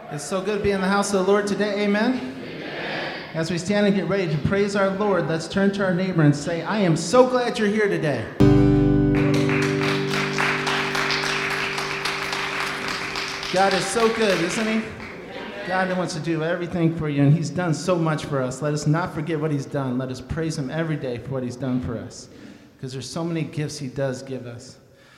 It's so good to be in the house of the Lord today. Amen? As we stand and get ready to praise our Lord, let's turn to our neighbor and say, I am so glad you're here today. God is so good, isn't he? God wants to do everything for you, and he's done so much for us. Let us not forget what he's done. Let us praise him every day for what he's done for us, because there's so many gifts he does give us.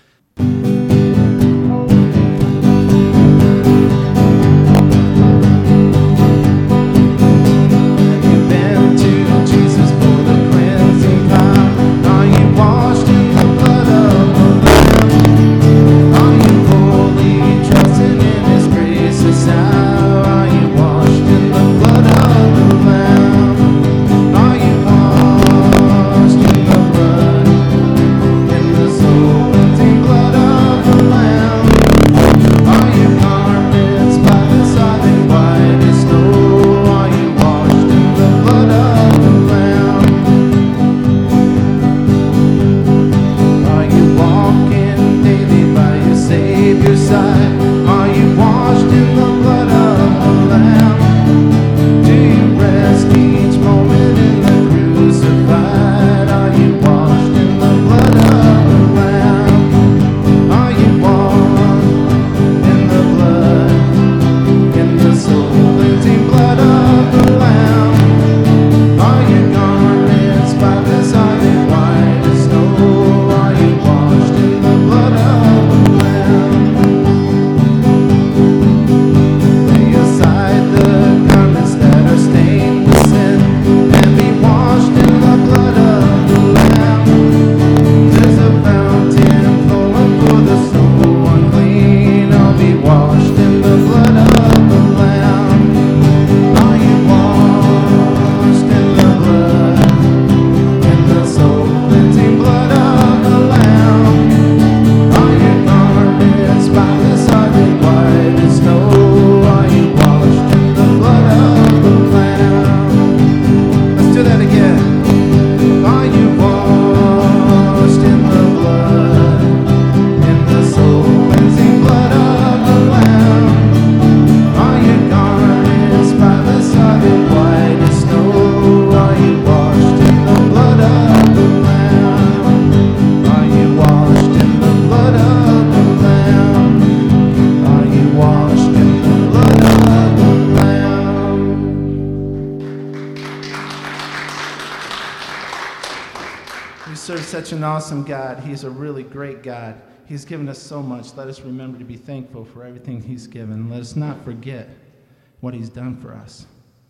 Such an awesome God. He's a really great God. He's given us so much. Let us remember to be thankful for everything he's given. Let us not forget what he's done for us.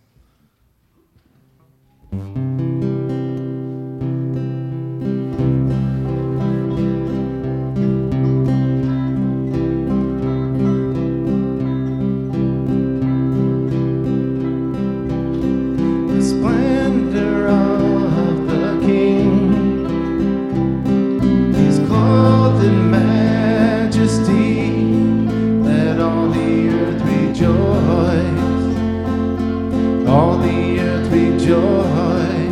The splendor of the King, in majesty, let all the earth rejoice, all the earth rejoice.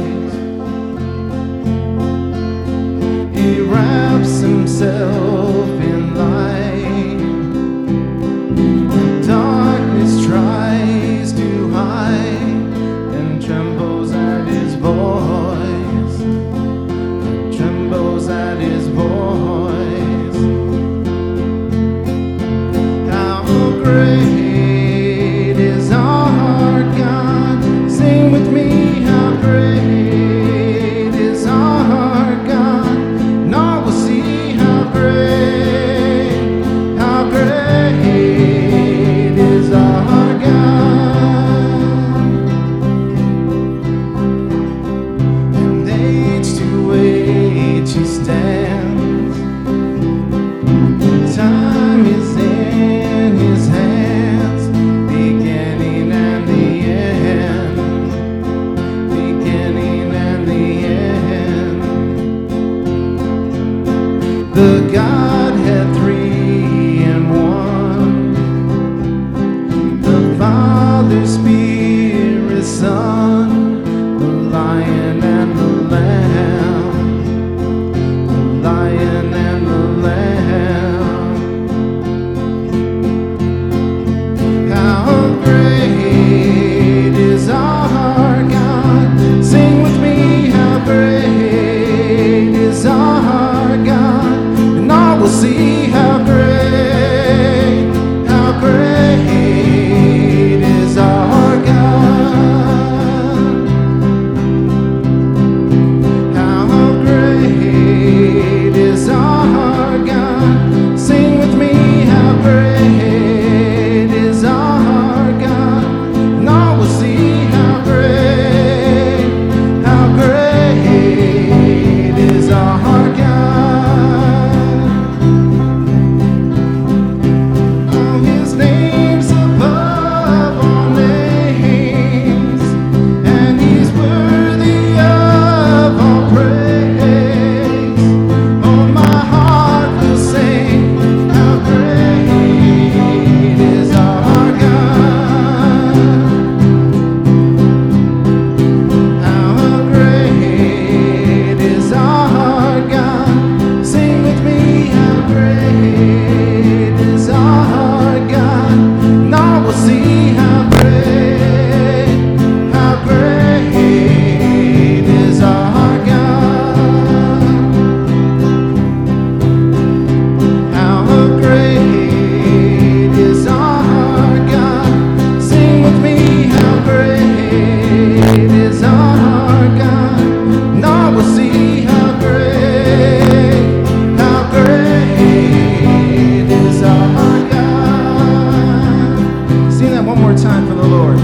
that one more time for the Lord.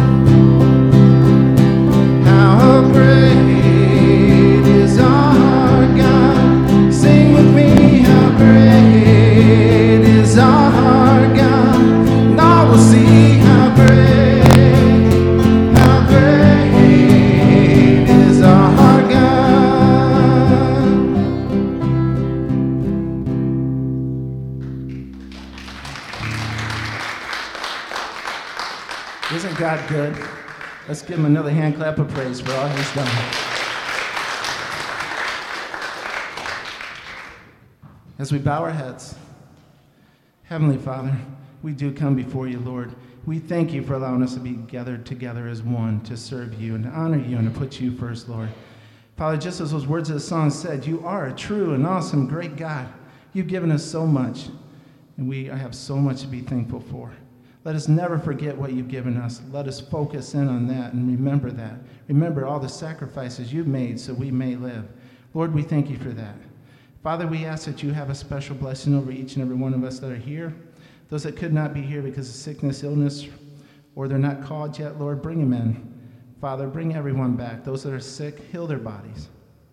How great is our God. Sing with me, how great is our God. And I will see how great is our God. Isn't God good? Let's give him another hand clap of praise for all he's done. As we bow our heads, Heavenly Father, we do come before you, Lord. We thank you for allowing us to be gathered together as one to serve you and to honor you and to put you first, Lord. Father, just as those words of the song said, you are a true and awesome, great God. You've given us so much, and we have so much to be thankful for. Let us never forget what you've given us. Let us focus in on that and remember that. Remember all the sacrifices you've made so we may live. Lord, we thank you for that. Father, we ask that you have a special blessing over each and every one of us that are here. Those that could not be here because of sickness, illness, or they're not called yet, Lord, bring them in. Father, bring everyone back. Those that are sick, heal their bodies.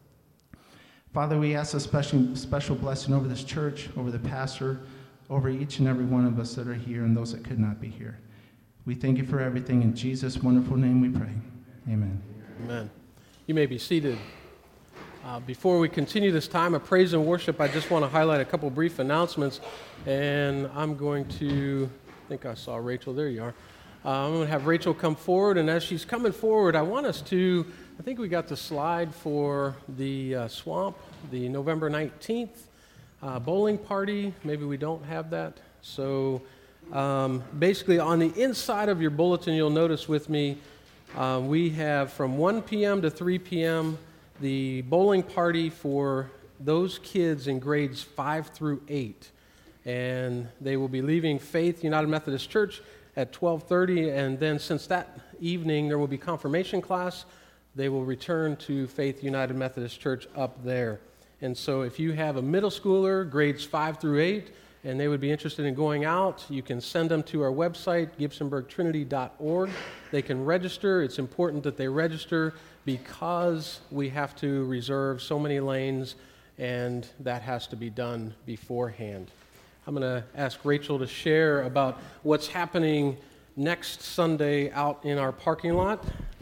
Father, we ask a special blessing over this church, over the pastor, over each and every one of us that are here and those that could not be here. We thank you for everything. In Jesus' wonderful name we pray. Amen. Amen. You may be seated. Before we continue this time of praise and worship, I just want to highlight a couple brief announcements. And I'm going to, I think I saw Rachel. There you are. I'm going to have Rachel come forward. And as she's coming forward, I want us to, I think we got the slide for the swamp, the November 19th. Bowling party, maybe we don't have that. So basically on the inside of your bulletin, you'll notice with me, we have from 1 p.m. to 3 p.m. the bowling party for those kids in grades 5 through 8. And they will be leaving Faith United Methodist Church at 12:30. And then since that evening there will be confirmation class, they will return to Faith United Methodist Church up there. And so if you have a middle schooler, grades 5 through 8, and they would be interested in going out, you can send them to our website, gibsonburgtrinity.org. They can register. It's important that they register because we have to reserve so many lanes, and that has to be done beforehand. I'm going to ask Rachel to share about what's happening next Sunday out in our parking lot.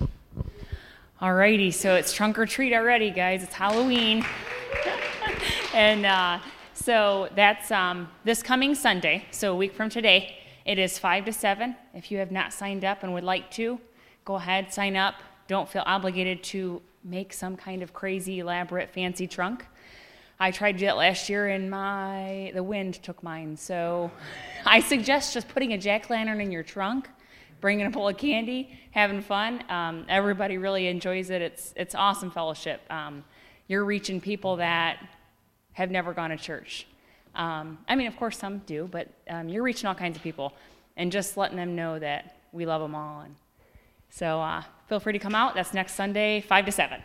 Alrighty, so it's trunk or treat already, guys. It's Halloween. And so that's this coming Sunday, so a week from today. It is 5 to 7. If you have not signed up and would like to, go ahead, sign up. Don't feel obligated to make some kind of crazy, elaborate, fancy trunk. I tried to do that last year and the wind took mine. So I suggest just putting a jack-o'-lantern in your trunk, bringing a bowl of candy, having fun. Everybody really enjoys it. It's awesome fellowship. You're reaching people that have never gone to church. I mean, of course, some do, but you're reaching all kinds of people and just letting them know that we love them all. And so feel free to come out. That's next Sunday, 5 to 7.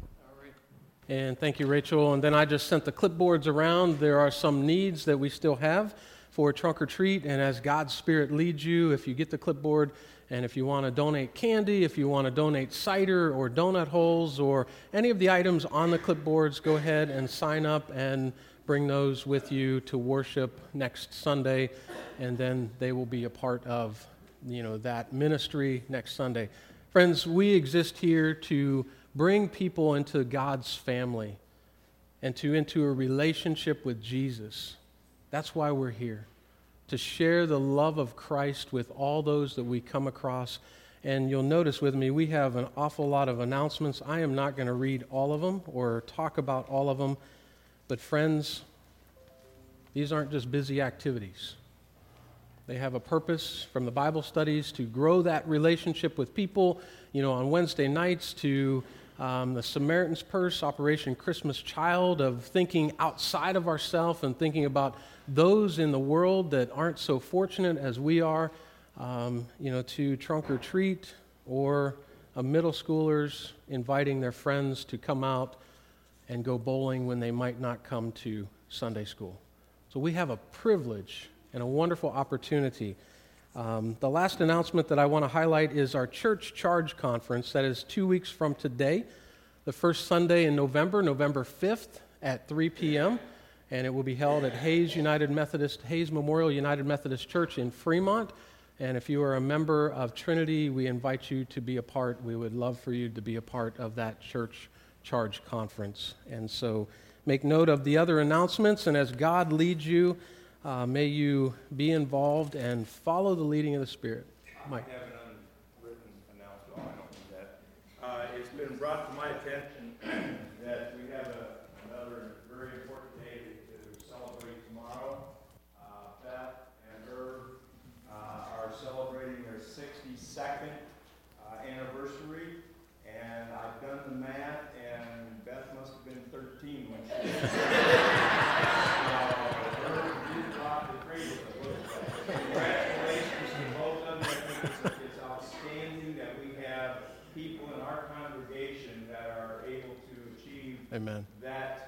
And thank you, Rachel. And then I just sent the clipboards around. There are some needs that we still have for trunk or treat. And as God's Spirit leads you, if you get the clipboard, and if you want to donate candy, if you want to donate cider or donut holes or any of the items on the clipboards, go ahead and sign up and bring those with you to worship next Sunday. And then they will be a part of, that ministry next Sunday. Friends, we exist here to bring people into God's family and into a relationship with Jesus. That's why we're here, to share the love of Christ with all those that we come across. And you'll notice with me, we have an awful lot of announcements. I am not going to read all of them or talk about all of them. But friends, these aren't just busy activities. They have a purpose from the Bible studies to grow that relationship with people, on Wednesday nights to the Samaritan's Purse, Operation Christmas Child, of thinking outside of ourselves and thinking about those in the world that aren't so fortunate as we are, to trunk or treat, or middle schoolers inviting their friends to come out and go bowling when they might not come to Sunday school. So we have a privilege and a wonderful opportunity The last announcement that I want to highlight is our Church Charge Conference. That is 2 weeks from today, the first Sunday in November, November 5th at 3 p.m., and it will be held at Hayes Memorial United Methodist Church in Fremont. And if you are a member of Trinity, we invite you to be a part. We would love for you to be a part of that Church Charge Conference. And so make note of the other announcements, and as God leads you, may you be involved and follow the leading of the Spirit. Mike. I have an unwritten announcement. I don't do that. It's been brought to my attention that we have another very important day to celebrate tomorrow. Beth and Herb are celebrating their 62nd anniversary, and I've done the math, and Beth must have been 13 when she did Congratulations to both of you. I think it's outstanding that we have people in our congregation that are able to achieve Amen. that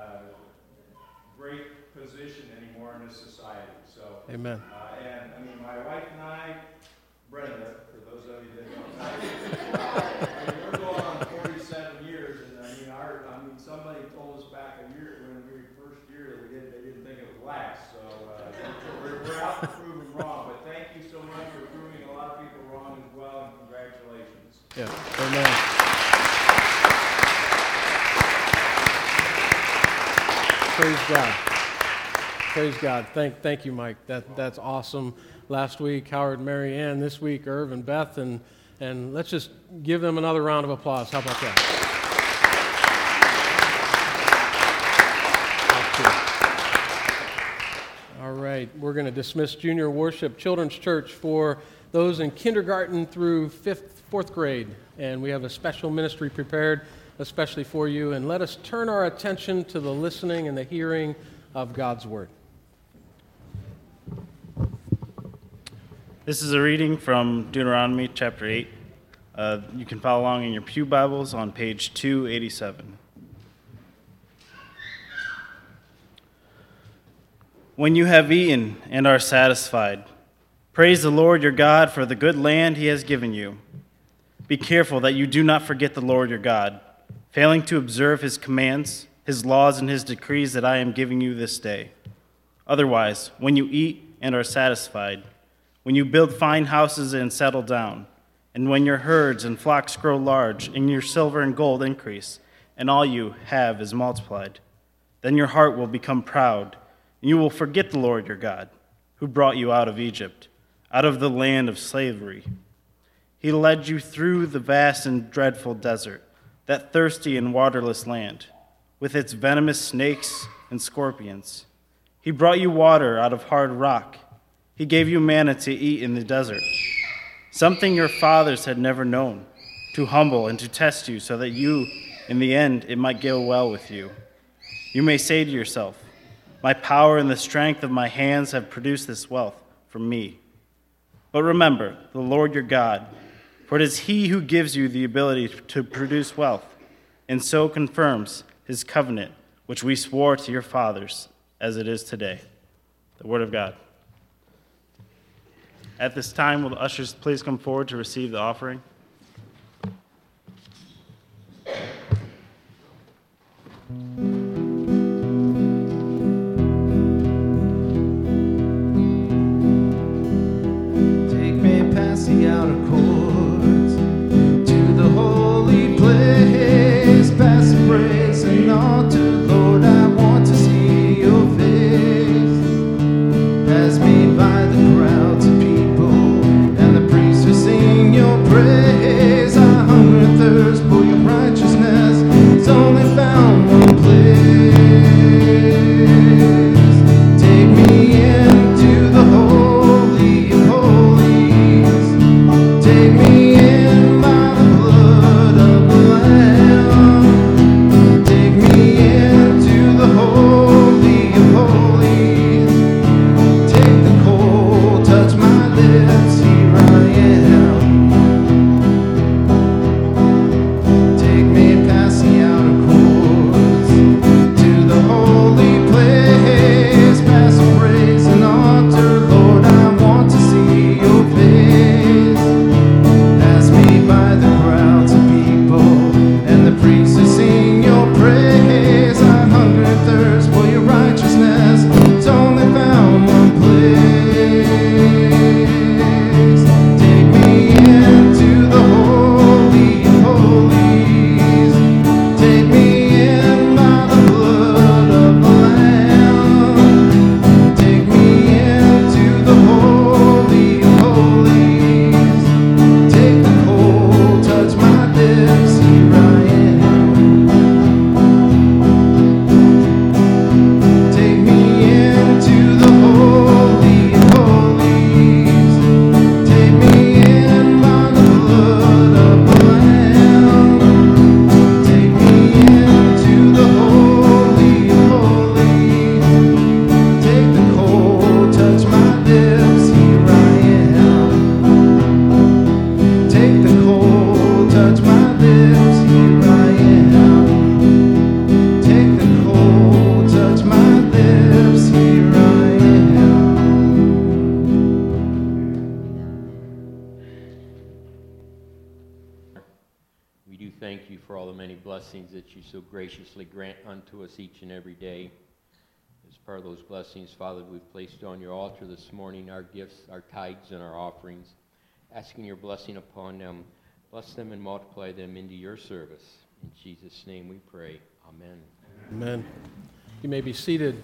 great position anymore in this society. So, Amen. And I mean, my wife and I, Brenda, for those of you that don't know, we're going on 47 years, and I mean, somebody told us back a year when we first year that they didn't think it would last. So we're out to prove them wrong. But thank you so much for proving a lot of people wrong as well, and congratulations. Yeah. Amen. Praise God. Praise God. Thank you, Mike. That's awesome. Last week, Howard and Mary Ann. This week, Irv and Beth. And let's just give them another round of applause. How about that? All right. We're going to dismiss Junior Worship Children's Church for those in kindergarten through fourth grade. And we have a special ministry prepared especially for you. And let us turn our attention to the listening and the hearing of God's Word. This is a reading from Deuteronomy chapter 8. You can follow along in your pew Bibles on page 287. When you have eaten and are satisfied, praise the Lord your God for the good land he has given you. Be careful that you do not forget the Lord your God, failing to observe his commands, his laws, and his decrees that I am giving you this day. Otherwise, when you eat and are satisfied, when you build fine houses and settle down, and when your herds and flocks grow large, and your silver and gold increase, and all you have is multiplied, then your heart will become proud, and you will forget the Lord your God, who brought you out of Egypt, out of the land of slavery. He led you through the vast and dreadful desert, that thirsty and waterless land, with its venomous snakes and scorpions. He brought you water out of hard rock. He gave you manna to eat in the desert, something your fathers had never known, to humble and to test you so that you, in the end, it might go well with you. You may say to yourself, my power and the strength of my hands have produced this wealth for me. But remember the Lord your God, for it is he who gives you the ability to produce wealth, and so confirms his covenant, which we swore to your fathers, as it is today. The word of God. At this time, will the ushers please come forward to receive the offering? Take me past the outer courts to the holy place, past the brazen altar, Lord, I want to see your face. Pass me by the crowds of people and the priests who sing your praise. I hunger and thirst for your righteousness. It's only found one place. Take me into the holy of holies. Take me in by the blood of the Lamb. Take me into the holy of holies. Take the cold, touch my lips, here I am. Take me past the outer courts to the holy place, past the brazen altar, Lord, I want to see your We do thank you for all the many blessings that you so graciously grant unto us each and every day. As part of those blessings, Father, we've placed on your altar this morning our gifts, our tithes, and our offerings, asking your blessing upon them. Bless them and multiply them into your service. In Jesus' name we pray. Amen. Amen. You may be seated.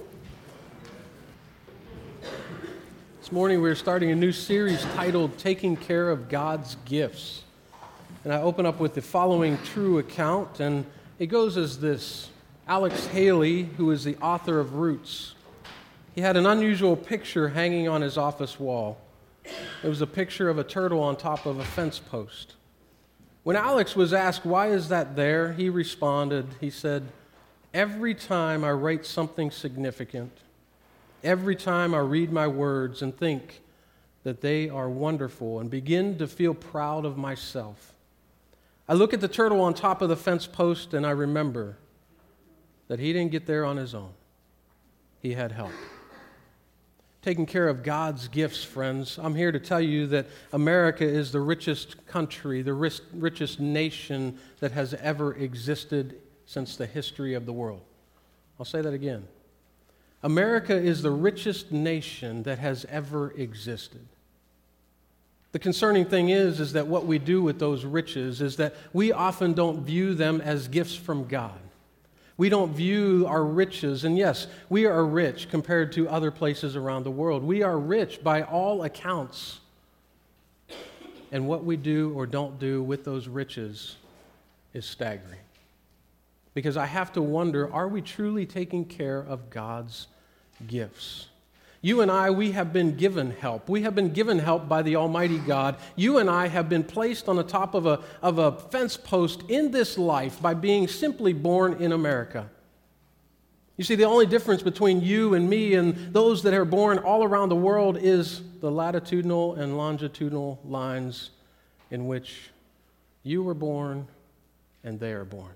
This morning we're starting a new series titled Taking Care of God's Gifts. And I open up with the following true account, and it goes as this. Alex Haley, who is the author of Roots, he had an unusual picture hanging on his office wall. It was a picture of a turtle on top of a fence post. When Alex was asked, why is that there, he responded, he said, every time I write something significant, every time I read my words and think that they are wonderful and begin to feel proud of myself, I look at the turtle on top of the fence post and I remember that he didn't get there on his own. He had help. Taking care of God's gifts, friends. I'm here to tell you that America is the richest country, the richest nation that has ever existed since the history of the world. I'll say that again. America is the richest nation that has ever existed. The concerning thing is that what we do with those riches is that we often don't view them as gifts from God. We don't view our riches, and yes, we are rich compared to other places around the world. We are rich by all accounts. And what we do or don't do with those riches is staggering. Because I have to wonder, are we truly taking care of God's gifts? You and I, we have been given help. We have been given help by the Almighty God. You and I have been placed on the top of a fence post in this life by being simply born in America. You see, the only difference between you and me and those that are born all around the world is the latitudinal and longitudinal lines in which you were born and they are born.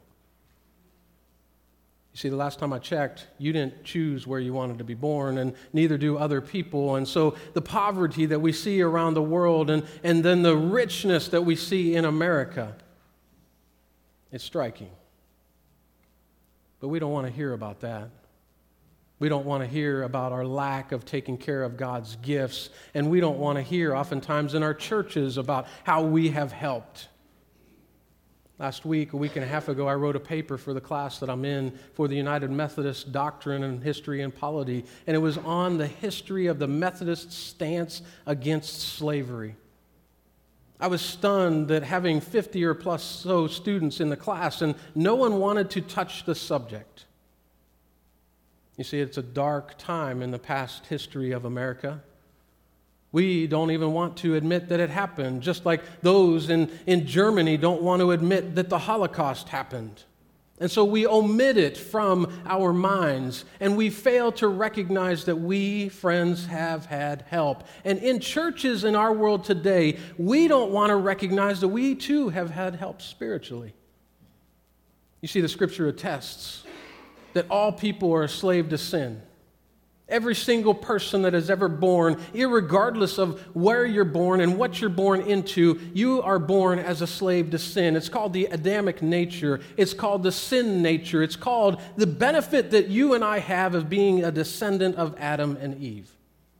You see, the last time I checked, you didn't choose where you wanted to be born, and neither do other people. And so the poverty that we see around the world and then the richness that we see in America, it's striking. But we don't want to hear about that. We don't want to hear about our lack of taking care of God's gifts, and we don't want to hear oftentimes in our churches about how we have helped. Last week, a week and a half ago, I wrote a paper for the class that I'm in for the United Methodist Doctrine and History and Polity, and it was on the history of the Methodist stance against slavery. I was stunned that having 50 or plus so students in the class, and no one wanted to touch the subject. You see, it's a dark time in the past history of America. We don't even want to admit that it happened, just like those in Germany don't want to admit that the Holocaust happened. And so we omit it from our minds, and we fail to recognize that we, friends, have had help. And in churches in our world today, we don't want to recognize that we too have had help spiritually. You see, the scripture attests that all people are a slave to sin. Every single person that is ever born, irregardless of where you're born and what you're born into, you are born as a slave to sin. It's called the Adamic nature. It's called the sin nature. It's called the benefit that you and I have of being a descendant of Adam and Eve.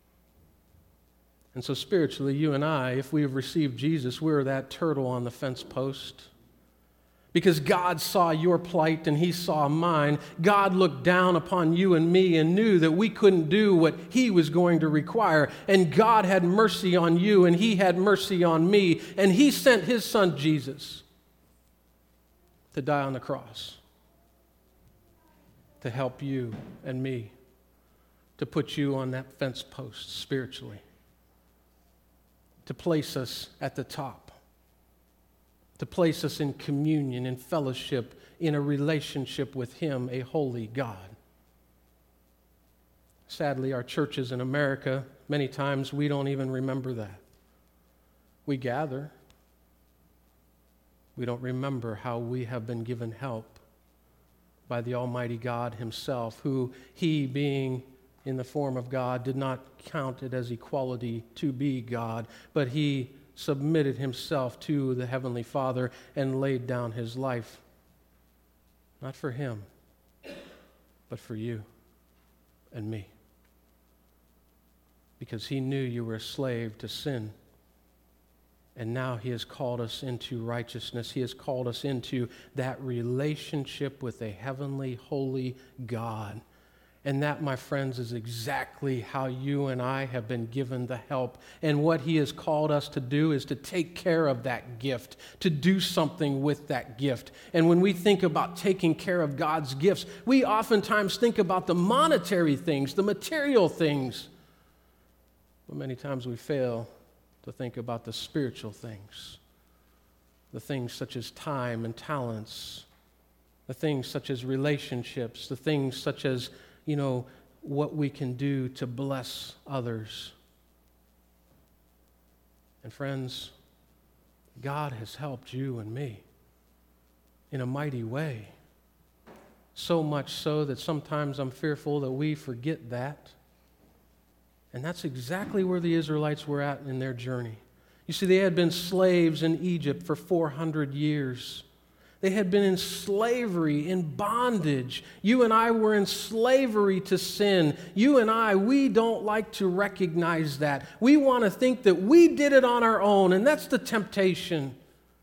And so spiritually, you and I, if we have received Jesus, we're that turtle on the fence post. Because God saw your plight and He saw mine. God looked down upon you and me and knew that we couldn't do what He was going to require. And God had mercy on you and He had mercy on me. And He sent His Son Jesus to die on the cross, to help you and me, to put you on that fence post spiritually, to place us at the top, to place us in communion, in fellowship, in a relationship with Him, a holy God. Sadly, our churches in America, many times we don't even remember that. We gather. We don't remember how we have been given help by the Almighty God Himself, who He, being in the form of God, did not count it as equality to be God, but He submitted himself to the Heavenly Father and laid down his life. Not for him, but for you and me. Because he knew you were a slave to sin. And now he has called us into righteousness. He has called us into that relationship with a heavenly, holy God. And that, my friends, is exactly how you and I have been given the help. And what he has called us to do is to take care of that gift, to do something with that gift. And when we think about taking care of God's gifts, we oftentimes think about the monetary things, the material things. But many times we fail to think about the spiritual things, the things such as time and talents, the things such as relationships, the things such as what we can do to bless others. And friends, God has helped you and me in a mighty way. So much so that sometimes I'm fearful that we forget that. And that's exactly where the Israelites were at in their journey. You see, they had been slaves in Egypt for 400 years. They had been in slavery, in bondage. You and I were in slavery to sin. You and I, we don't like to recognize that. We want to think that we did it on our own, and that's the temptation.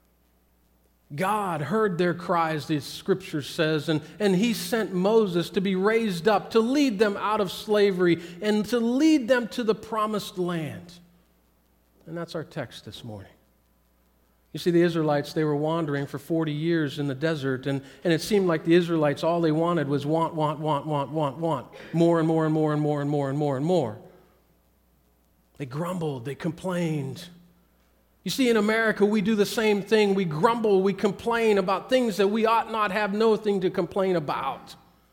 God heard their cries, the Scripture says, and he sent Moses to be raised up, to lead them out of slavery, and to lead them to the promised land. And that's our text this morning. You see, the Israelites, they were wandering for 40 years in the desert, and it seemed like the Israelites, all they wanted was want. More and more and more and more and more and more and more. They grumbled, they complained. You see, in America, we do the same thing. We grumble, we complain about things that we ought not have nothing to complain about.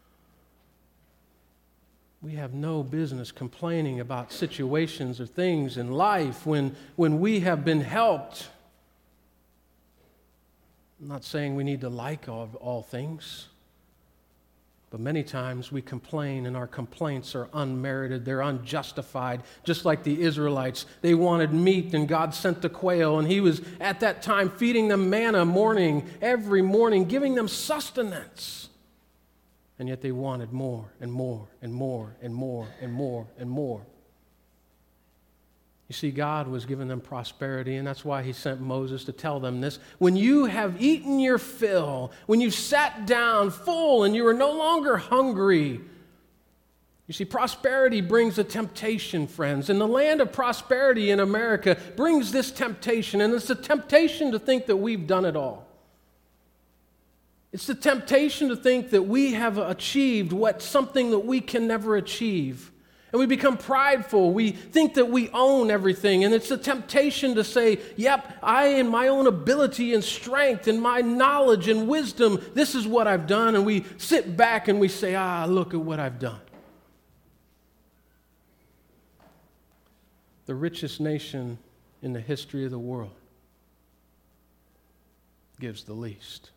We have no business complaining about situations or things in life when we have been helped. I'm not saying we need to like all things, but many times we complain and our complaints are unmerited, they're unjustified, just like the Israelites. They wanted meat and God sent the quail, and he was at that time feeding them manna every morning, giving them sustenance. And yet they wanted more and more and more and more and more and more. You see, God was giving them prosperity, and that's why he sent Moses to tell them this. When you have eaten your fill, when you've sat down full and you are no longer hungry, you see, prosperity brings a temptation, friends. And the land of prosperity in America brings this temptation, and it's a temptation to think that we've done it all. It's the temptation to think that we have achieved something that we can never achieve. And we become prideful. We think that we own everything. And it's a temptation to say, yep, I in my own ability and strength and my knowledge and wisdom, this is what I've done. And we sit back and we say, look at what I've done. The richest nation in the history of the world gives the least.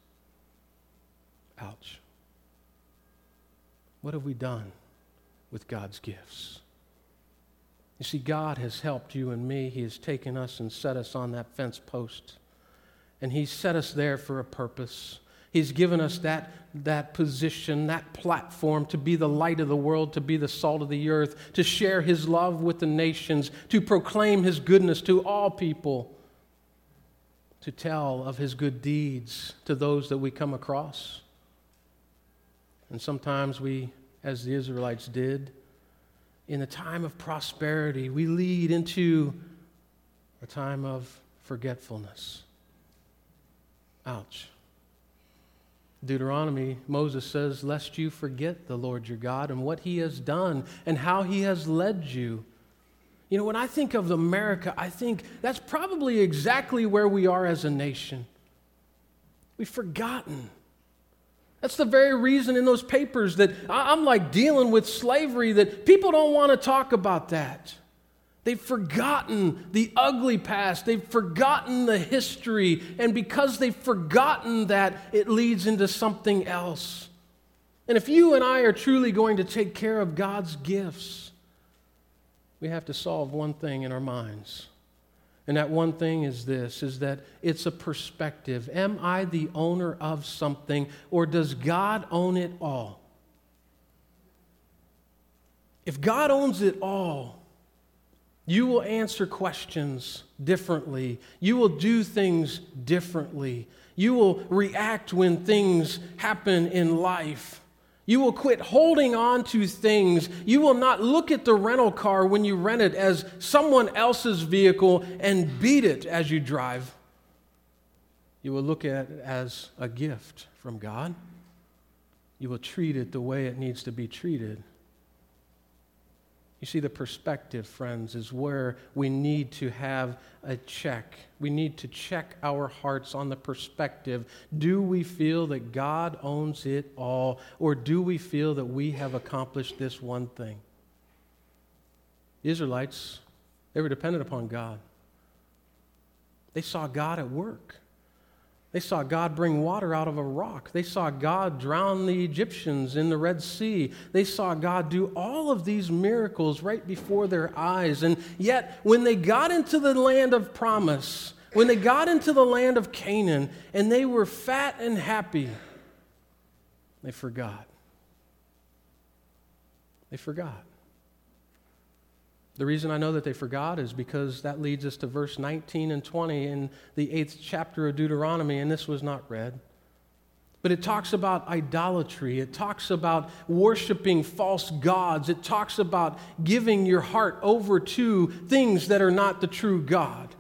Ouch. What have we done with God's gifts? You see, God has helped you and me. He has taken us and set us on that fence post. And He's set us there for a purpose. He's given us that position, that platform to be the light of the world, to be the salt of the earth, to share His love with the nations, to proclaim His goodness to all people, to tell of His good deeds to those that we come across. And sometimes we, as the Israelites did, in a time of prosperity, we lead into a time of forgetfulness. Ouch. Deuteronomy, Moses says, lest you forget the Lord your God and what He has done and how He has led you. You know, when I think of America, I think that's probably exactly where we are as a nation. We've forgotten. That's the very reason in those papers that I'm like dealing with slavery, that people don't want to talk about that. They've forgotten the ugly past. They've forgotten the history. And because they've forgotten that, it leads into something else. And if you and I are truly going to take care of God's gifts, we have to solve one thing in our minds. And that one thing is this, is that it's a perspective. Am I the owner of something, or does God own it all? If God owns it all, you will answer questions differently. You will do things differently. You will react when things happen in life. You will quit holding on to things. You will not look at the rental car when you rent it as someone else's vehicle and beat it as you drive. You will look at it as a gift from God. You will treat it the way it needs to be treated. You see, the perspective, friends, is where we need to have a check. We need to check our hearts on the perspective. Do we feel that God owns it all, or do we feel that we have accomplished this one thing? The Israelites, they were dependent upon God. They saw God at work. They saw God bring water out of a rock. They saw God drown the Egyptians in the Red Sea. They saw God do all of these miracles right before their eyes. And yet, when they got into the land of promise, when they got into the land of Canaan, and they were fat and happy, they forgot. They forgot. The reason I know that they forgot is because that leads us to verse 19 and 20 in the 8th chapter of Deuteronomy, and this was not read. But it talks about idolatry. It talks about worshiping false gods. It talks about giving your heart over to things that are not the true God.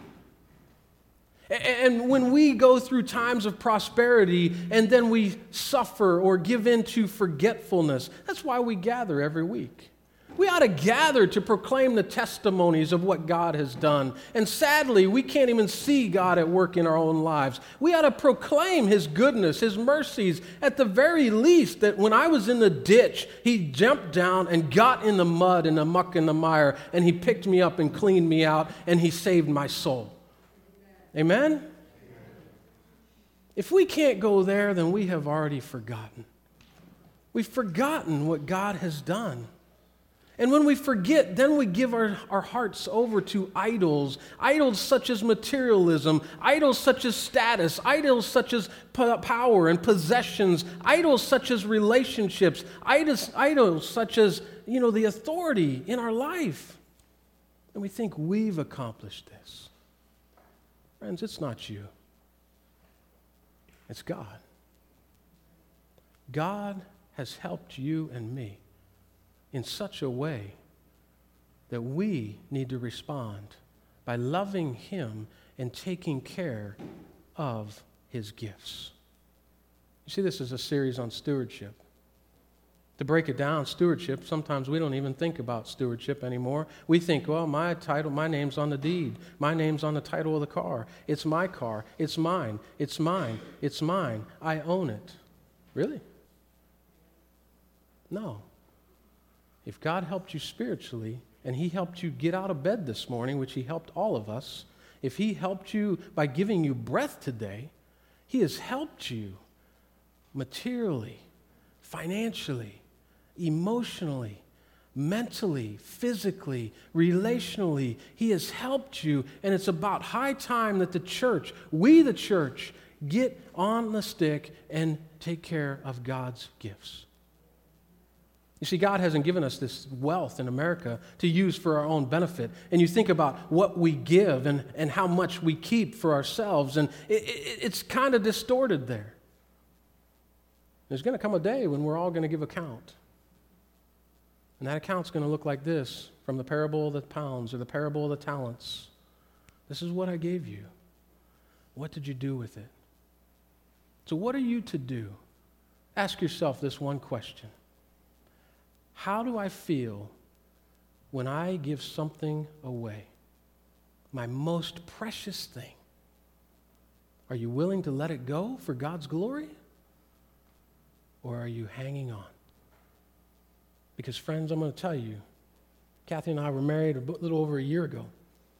And when we go through times of prosperity and then we suffer or give in to forgetfulness, that's why we gather every week. We ought to gather to proclaim the testimonies of what God has done. And sadly, we can't even see God at work in our own lives. We ought to proclaim His goodness, His mercies, at the very least, that when I was in the ditch, He jumped down and got in the mud and the muck and the mire, and He picked me up and cleaned me out, and He saved my soul. Amen? If we can't go there, then we have already forgotten. We've forgotten what God has done. And when we forget, then we give our hearts over to idols such as materialism, idols such as status, idols such as power and possessions, idols such as relationships, idols such as, the authority in our life. And we think we've accomplished this. Friends, it's not you. It's God. God has helped you and me in such a way that we need to respond by loving Him and taking care of His gifts. You see, this is a series on stewardship. To break it down, stewardship, sometimes we don't even think about stewardship anymore. We think, well, my name's on the deed. My name's on the title of the car. It's my car. It's mine. It's mine. It's mine. I own it. Really? No. If God helped you spiritually, and He helped you get out of bed this morning, which He helped all of us, if He helped you by giving you breath today, He has helped you materially, financially, emotionally, mentally, physically, relationally. He has helped you, and it's about high time that the church, get on the stick and take care of God's gifts. You see, God hasn't given us this wealth in America to use for our own benefit. And you think about what we give and how much we keep for ourselves, and it's kind of distorted there. There's going to come a day when we're all going to give account. And that account's going to look like this from the parable of the pounds or the parable of the talents. This is what I gave you. What did you do with it? So what are you to do? Ask yourself this one question. How do I feel when I give something away? My most precious thing. Are you willing to let it go for God's glory? Or are you hanging on? Because friends, I'm going to tell you, Kathy and I were married a little over a year ago.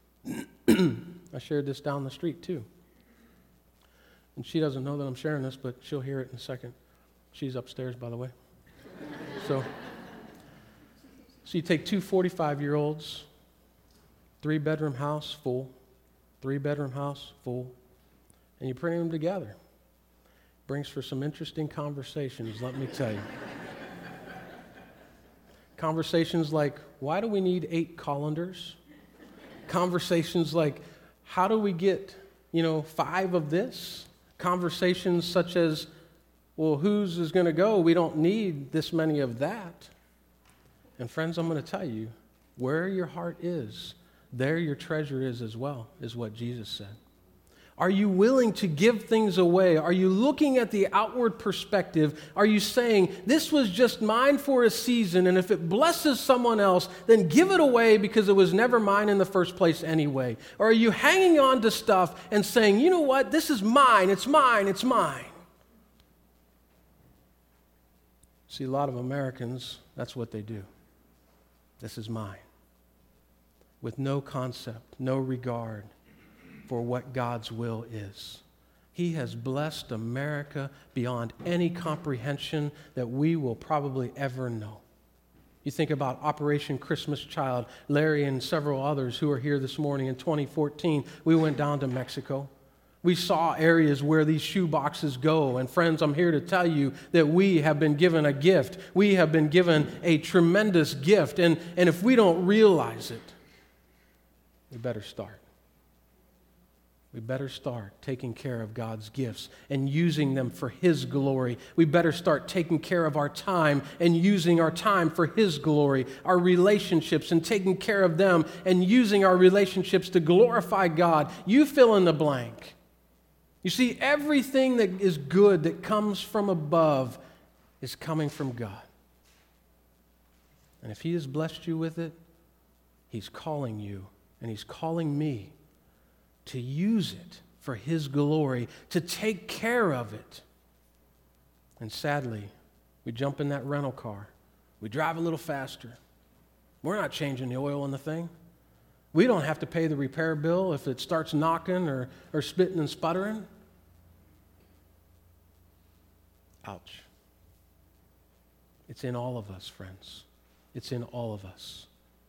I shared this down the street too. And she doesn't know that I'm sharing this, but she'll hear it in a second. She's upstairs, by the way. So you take two 45-year-olds, 3-bedroom house full, 3-bedroom house, full, and you pray them together. Brings for some interesting conversations, let me tell you. Conversations like, why do we need 8 colanders? Conversations like, how do we get, 5 of this? Conversations such as, well, whose is going to go? We don't need this many of that. And friends, I'm going to tell you, where your heart is, there your treasure is as well, is what Jesus said. Are you willing to give things away? Are you looking at the outward perspective? Are you saying, this was just mine for a season, and if it blesses someone else, then give it away because it was never mine in the first place anyway? Or are you hanging on to stuff and saying, you know what, this is mine, it's mine, it's mine? See, a lot of Americans, that's what they do. This is mine. With no concept, no regard for what God's will is. He has blessed America beyond any comprehension that we will probably ever know. You think about Operation Christmas Child, Larry and several others who are here this morning. In 2014, we went down to Mexico. We saw areas where these shoe boxes go. And friends, I'm here to tell you that we have been given a gift. We have been given a tremendous gift. And if we don't realize it, we better start. We better start taking care of God's gifts and using them for His glory. We better start taking care of our time and using our time for His glory, our relationships and taking care of them and using our relationships to glorify God. You fill in the blank. You see, everything that is good that comes from above is coming from God. And if He has blessed you with it, He's calling you and He's calling me to use it for His glory, to take care of it. And sadly, we jump in that rental car. We drive a little faster. We're not changing the oil in the thing. We don't have to pay the repair bill if it starts knocking or spitting and sputtering. Ouch. It's in all of us, friends. It's in all of us.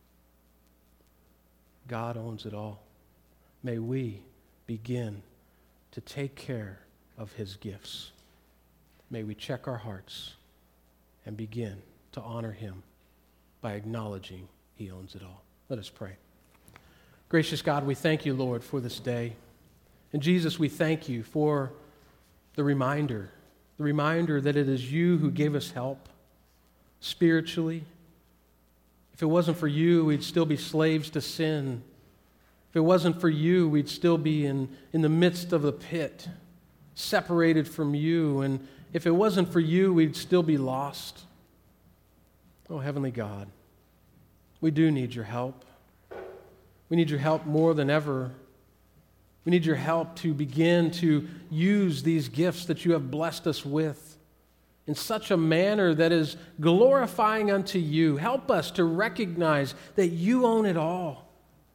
God owns it all. May we begin to take care of His gifts. May we check our hearts and begin to honor Him by acknowledging He owns it all. Let us pray. Gracious God, we thank You, Lord, for this day. And Jesus, we thank You for the reminder that it is You who gave us help spiritually. If it wasn't for You, we'd still be slaves to sin. If it wasn't for You, we'd still be in the midst of the pit, separated from You. And if it wasn't for You, we'd still be lost. Oh, Heavenly God, we do need Your help. We need Your help more than ever. We need Your help to begin to use these gifts that You have blessed us with in such a manner that is glorifying unto You. Help us to recognize that You own it all.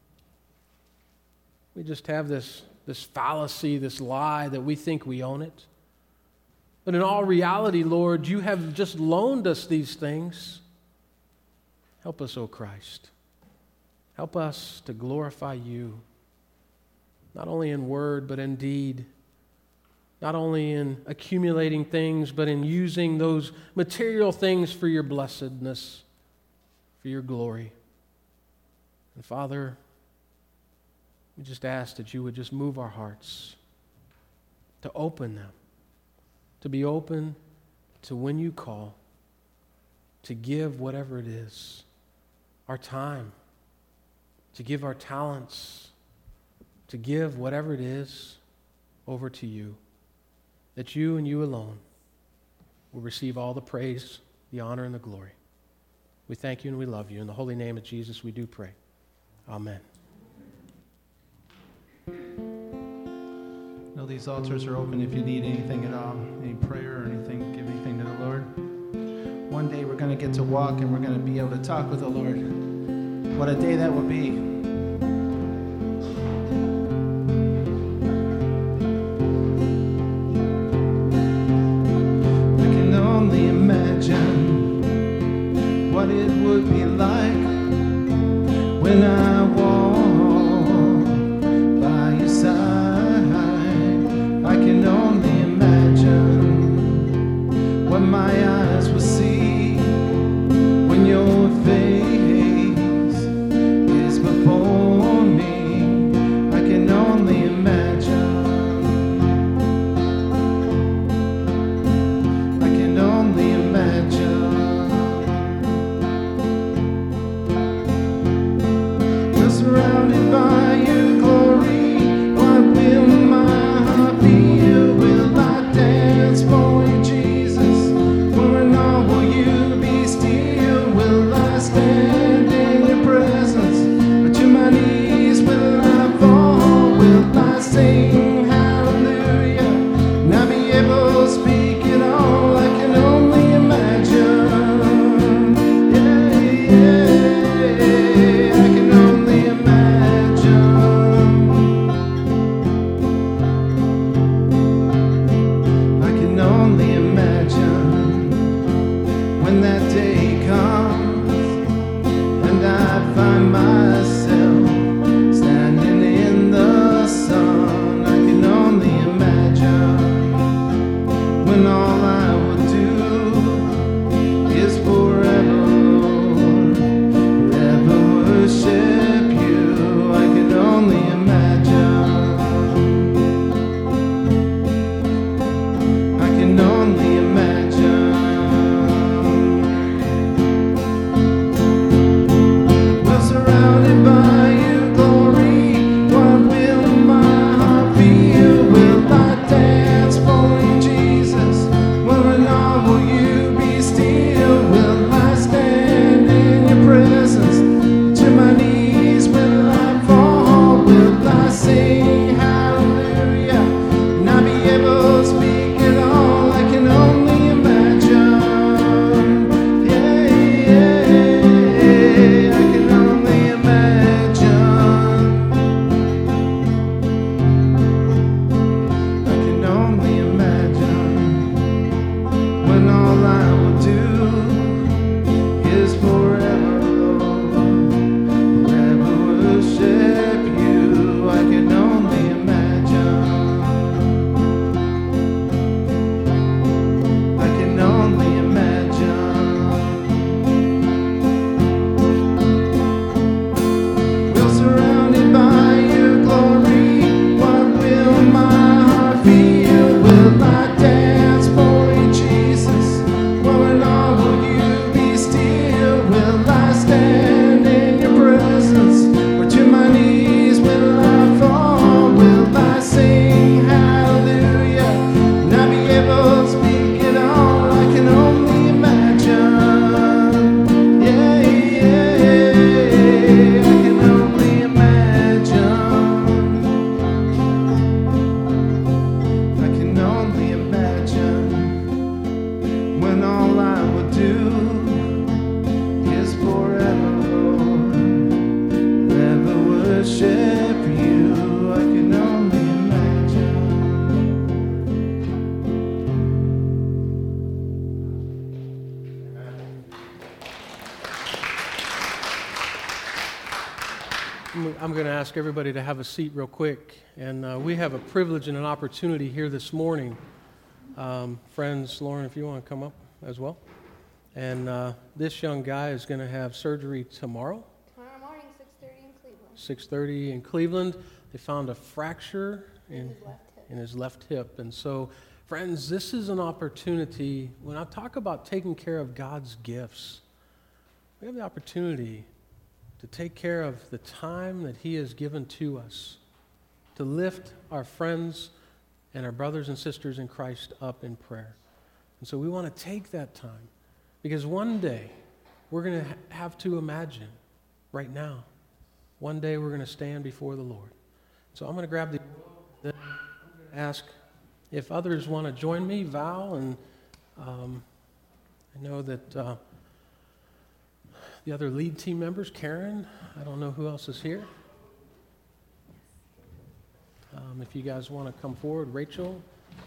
We just have this fallacy, this lie that we think we own it. But in all reality, Lord, You have just loaned us these things. Help us, O Christ. Help us to glorify You, not only in word, but in deed. Not only in accumulating things, but in using those material things for Your blessedness, for Your glory. And Father, we just ask that You would just move our hearts, to open them, to be open to when You call, to give whatever it is, our time, to give our talents, to give whatever it is over to You, that You and You alone will receive all the praise, the honor, and the glory. We thank You and we love You. In the holy name of Jesus we do pray. Amen. Know these altars are open if you need anything at all, any prayer or anything, give anything to the Lord. One day we're going to get to walk and we're going to be able to talk with the Lord. What a day that will be. I can only imagine what it would be like when I walk by Your I'm going to ask everybody to have a seat real quick. And we have a privilege and an opportunity here this morning. Friends, Lauren, if you want to come up as well. And this young guy is going to have surgery tomorrow. Tomorrow morning, 6:30 in Cleveland. 6:30 in Cleveland. They found a fracture in his left hip. And so, friends, this is an opportunity. When I talk about taking care of God's gifts, we have the opportunity to take care of the time that He has given to us, to lift our friends and our brothers and sisters in Christ up in prayer. And so we want to take that time, because one day we're going to have to imagine right now, one day we're going to stand before the Lord. So I'm going to grab the ask if others want to join me, Val, and I know that the other lead team members, Karen, I don't know who else is here. If you guys want to come forward, Rachel.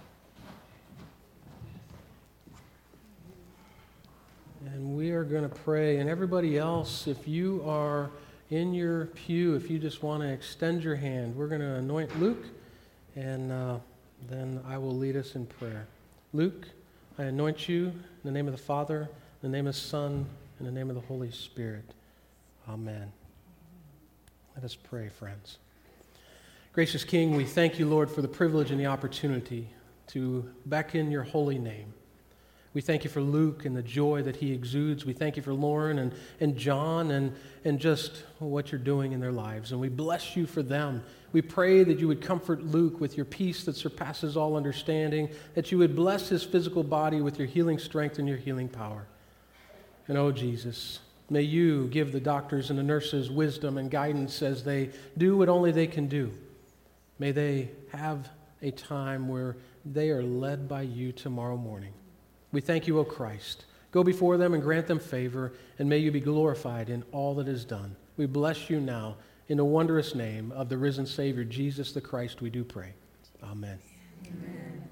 And we are going to pray. And everybody else, if you are in your pew, if you just want to extend your hand, we're going to anoint Luke, and then I will lead us in prayer. Luke, I anoint you in the name of the Father, in the name of the Son, in the name of the Holy Spirit. Amen. Let us pray, friends. Gracious King, we thank you, Lord, for the privilege and the opportunity to beckon your holy name. We thank you for Luke and the joy that he exudes. We thank you for Lauren and John and just what you're doing in their lives. And we bless you for them. We pray that you would comfort Luke with your peace that surpasses all understanding, that you would bless his physical body with your healing strength and your healing power. And oh, Jesus, may you give the doctors and the nurses wisdom and guidance as they do what only they can do. May they have a time where they are led by you tomorrow morning. We thank you, O Christ. Go before them and grant them favor, and may you be glorified in all that is done. We bless you now in the wondrous name of the risen Savior, Jesus the Christ, we do pray. Amen. Amen.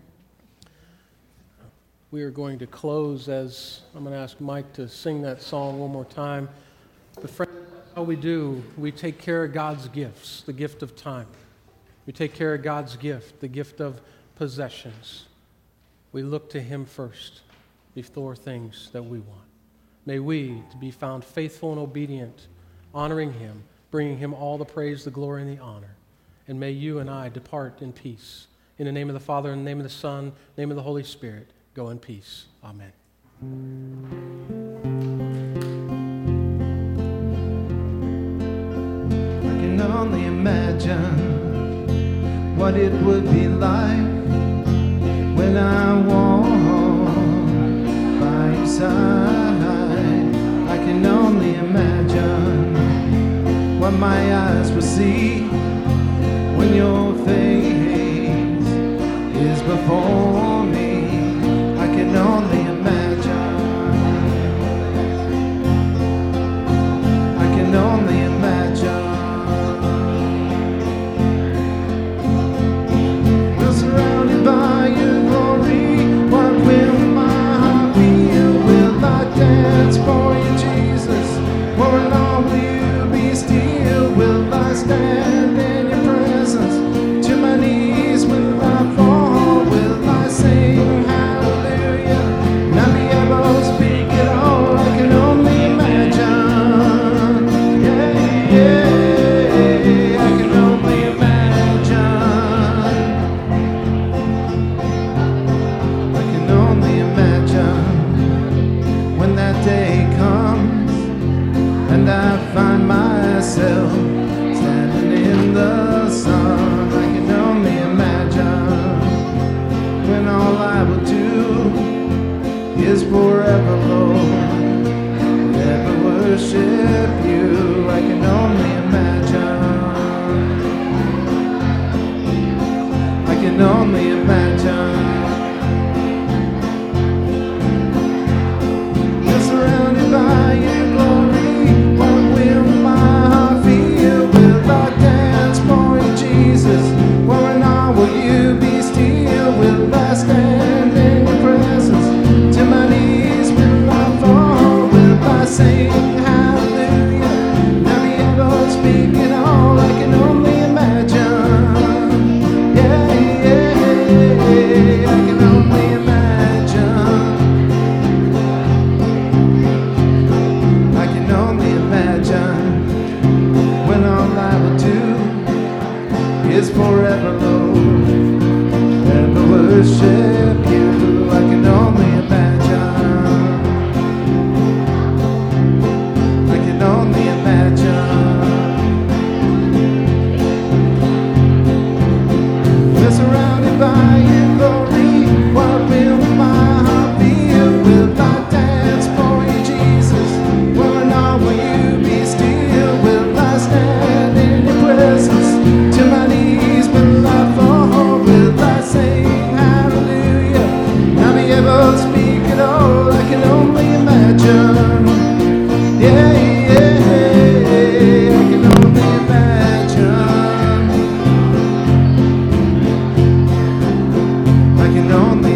We are going to close as I'm going to ask Mike to sing that song one more time. But friends, that's how we do. We take care of God's gifts, the gift of time. We take care of God's gift, the gift of possessions. We look to Him first before things that we want. May we be found faithful and obedient, honoring Him, bringing Him all the praise, the glory, and the honor. And may you and I depart in peace. In the name of the Father, in the name of the Son, in the name of the Holy Spirit, go in peace. Amen. I can only imagine what it would be like when I walk by your side. I can only imagine what my eyes will see when your face is before me. I can only imagine. I can only imagine. Surrounded by your glory, what will my heart feel? Will I dance for you, Jesus? Or long will you be still? Will I stand in your presence? To my knees will I fall? Will I sing hallelujah? Now be able to speak it all. I can only imagine. Yeah, yeah, I can only imagine. And I find myself standing in the sun. I can only imagine when all I will do is forever, Lord, forever worship you. I can only imagine. I can only imagine. You're surrounded by your glory. What will my heart feel? Will I dance for you, Jesus? Or now will you be still? Will I stand in your presence? To my knees will I fall? Will I sing hallelujah? Now be able to speak it all. I can worship you. I can only imagine. I can only imagine. We're surrounded by your glory. What will my heart feel? Will I dance for you, Jesus? Will I not, will you be still? Will I stand in your presence? To my knees will I fall? Will I sing hallelujah? I'll be able to speak it all. I can only imagine. Yeah, yeah, I can only imagine. I can only